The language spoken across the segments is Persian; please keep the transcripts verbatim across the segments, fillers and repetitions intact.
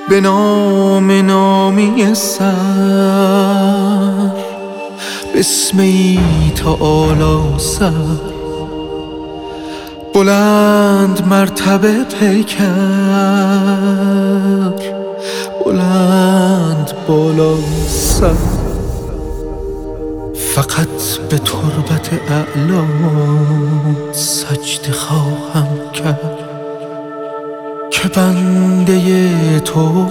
به نام نامی سر، بسمی تعالی سر، بلند مرتبه پیکر، بلند بالا سر. فقط به تربت اعلا سجده خواهم کرد که بنده تو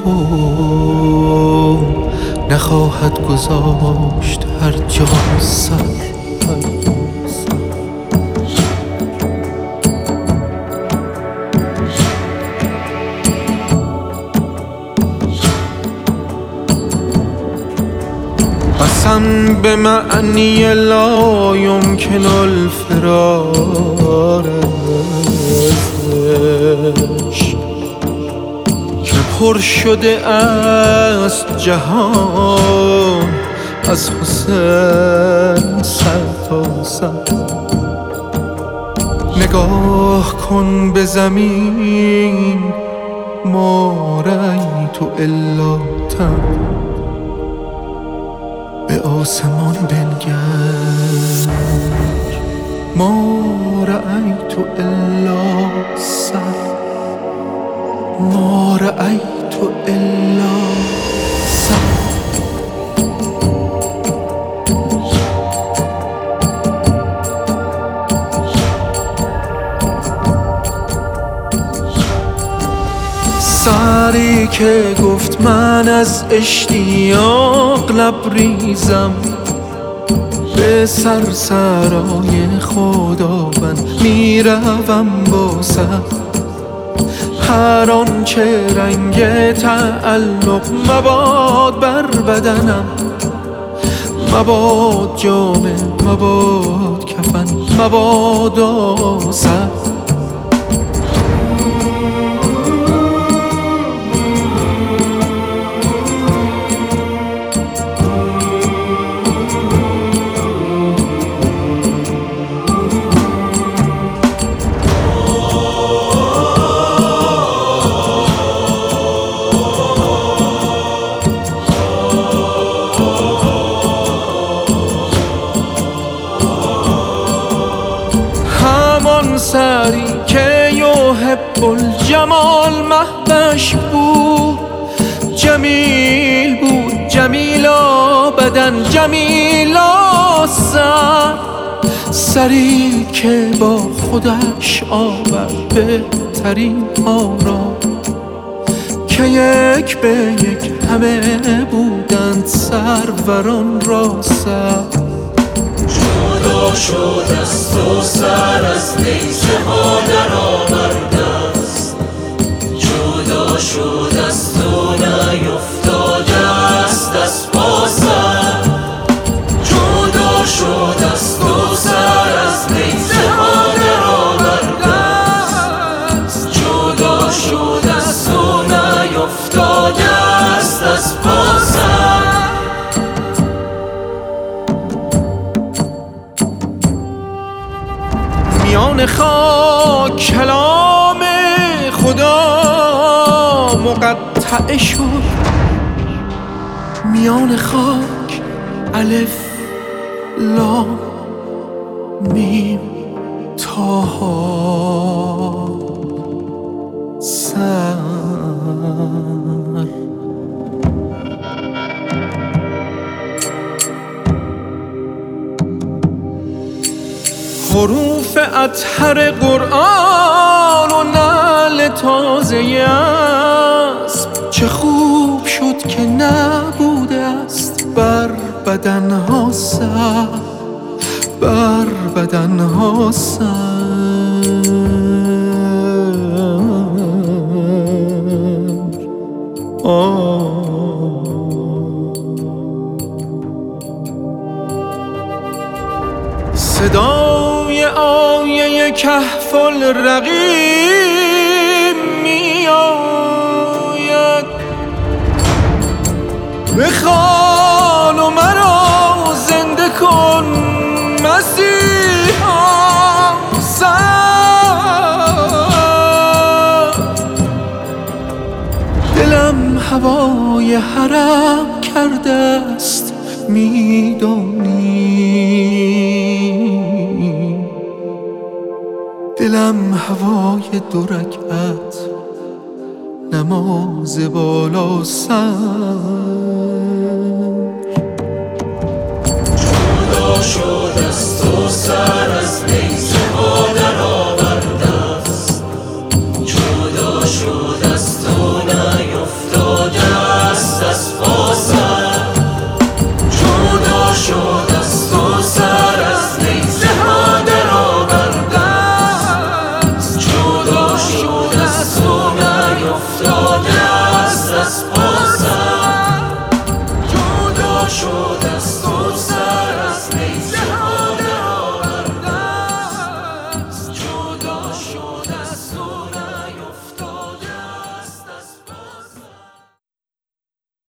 نخواهد گذاشت هر جا سر. قسم به معنی لا یمکن الفرار ازش که پر شده است جهان از حسین سر تا سر. نگاه کن به زمین ما رأیت الا تم، به آسمان بنگر ما رأیت الا سر، ما رأیت الا سر. سری که گفت من از اشتیاق لبریزم، به سرسرای خداوند میروم با سر. هر آنچه رنگ تعلق مباد بر بدنم، مباد جامه، مباد کفن، مباد آسر. سری که یحب الجمال مهدش بود، جمیل بود، جمیلا بدن، جمیلا سر. سری که با خودش آورد بهترین ها را که یک به یک همه بودند سروران را سر. جدا شد است و سر از نیزه ها در آورده است، جدا شد است و نیفتاده است از پا سر. جدا شد است و سر از نیزه ها در آورده است، جدا شد است و نیفتاده است از پا سر. میان خاک کلام خدا مقطع شد، میان خاک الف لام میم طه سر. حروف اطهر قرآن و نعل تازه اسب، چه خوب شد که نبوده است بر بدنها سر، بر بدنها سر. آه صدای آیه کهف الرقیم می آید، بخوان و مرا زنده کن مسیحا سر. دلم هوای حرم کرده است میدانی. دلم هوای دو رکعت نماز بالا سر. جدا شد از تو سر از نیزه